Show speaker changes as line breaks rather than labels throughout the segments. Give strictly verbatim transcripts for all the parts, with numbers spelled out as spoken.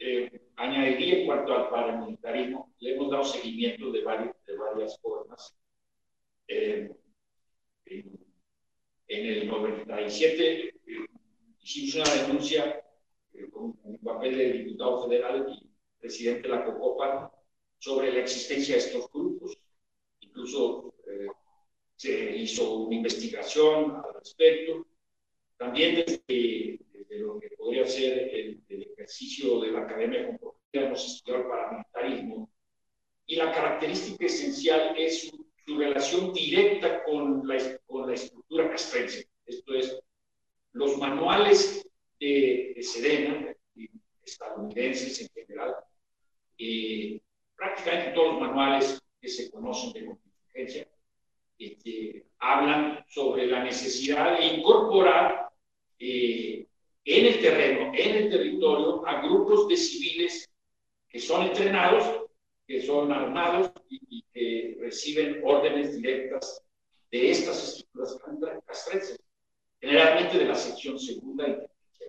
eh, añadiría en cuanto al paramilitarismo, le hemos dado seguimiento de, varios, de varias formas. Eh, en, en el noventa y siete eh, hicimos una denuncia eh, con mi papel de diputado federal y presidente de la COCOPA sobre la existencia de estos grupos. Incluso eh, se hizo una investigación al respecto. También desde, desde lo que podría ser el, el ejercicio de la Academia Comportamental hemos estudiado el paramilitarismo, y la característica esencial es su, su relación directa con la, con la estructura castrense. Esto es, los manuales de, de Sedena, estadounidenses en general, eh, prácticamente todos los manuales que se conocen de contingencia este, hablan sobre la necesidad de incorporar eh, en el terreno, en el territorio, a grupos de civiles que son entrenados, que son armados y, y que reciben órdenes directas de estas estructuras castrenses, generalmente de la sección segunda y tercera.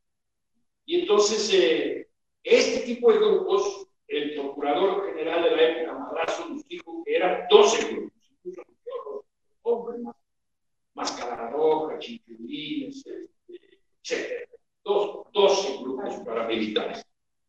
Y entonces, eh, este tipo de grupos, el procurador general de la época, Madrazo, nos dijo que eran doce grupos, incluso los hombres, Máscara Roja, Chinchulines, etcétera. doce grupos paramilitares.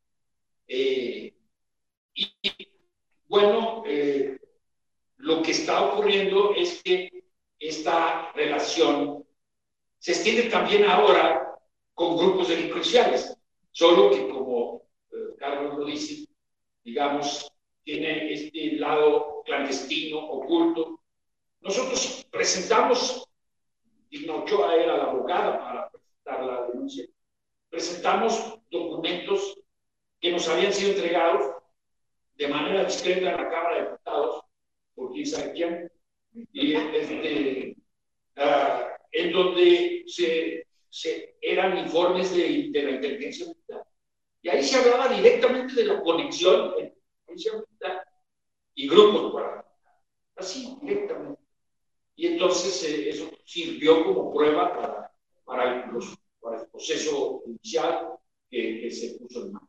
Eh, y, bueno, eh, lo que está ocurriendo es que esta relación se extiende también ahora con grupos delincuenciales, solo que como eh, Carlos lo dice, digamos, tiene este lado clandestino, oculto. Nosotros presentamos, Digna Ochoa era la abogada para presentar la denuncia, presentamos documentos que nos habían sido entregados de manera discreta en la Cámara de Diputados, por quién sabe quién, y este, uh, en donde se, se eran informes de, de la inteligencia militar. Y ahí se hablaba directamente de la conexión entre la inteligencia militar y grupos paramilitares, así, directamente. Y entonces eh, eso sirvió como prueba para, para, los, para el proceso judicial que, que se puso en marcha.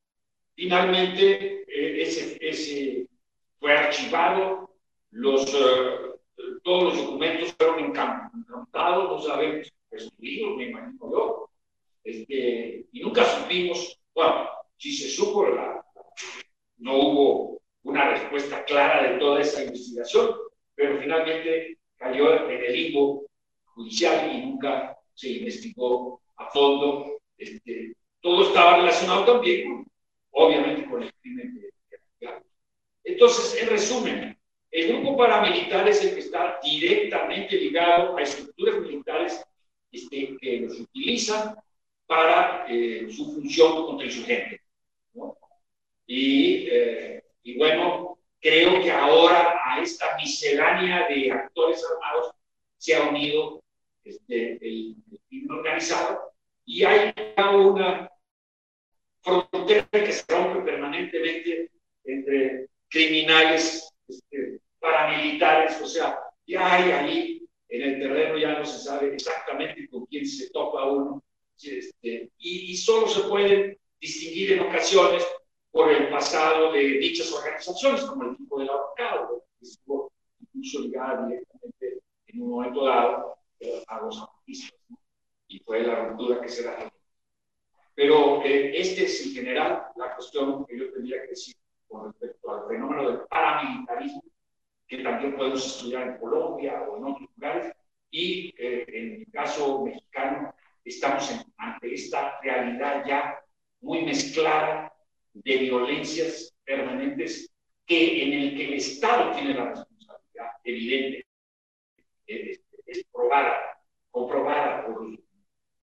Finalmente, eh, ese, ese fue archivado, los, uh, todos los documentos fueron encantados, no sabemos, destruidos, me imagino yo, este, y nunca supimos, bueno, si se supo, la, no hubo una respuesta clara de toda esa investigación, pero finalmente cayó en el limbo judicial y nunca se investigó a fondo. Este, todo estaba relacionado también con, obviamente, con el crimen de, de Entonces, en resumen, el grupo paramilitar es el que está directamente ligado a estructuras militares este, que los utilizan para eh, su función contra el insurgente, ¿no? Y, eh, y bueno, creo que ahora a esta miscelánea de actores armados se ha unido este, el, el crimen organizado, y hay una frontera que se rompe permanentemente entre criminales este, paramilitares, o sea, ya hay ahí en el terreno, ya no se sabe exactamente con quién se topa uno, este, y, y solo se pueden distinguir en ocasiones por el pasado de dichas organizaciones, como el tipo del ahorcado, que estuvo incluso ligada directamente en un momento dado eh, a los zapatistas, ¿no? Y fue la ruptura que se da. Pero eh, este es en general la cuestión que yo tendría que decir con respecto al fenómeno del paramilitarismo, que también podemos estudiar en Colombia o en otros lugares, y eh, en el caso mexicano estamos en, ante esta realidad ya muy mezclada de violencias permanentes, que en el que el Estado tiene la responsabilidad evidente, es, es probada, comprobada por los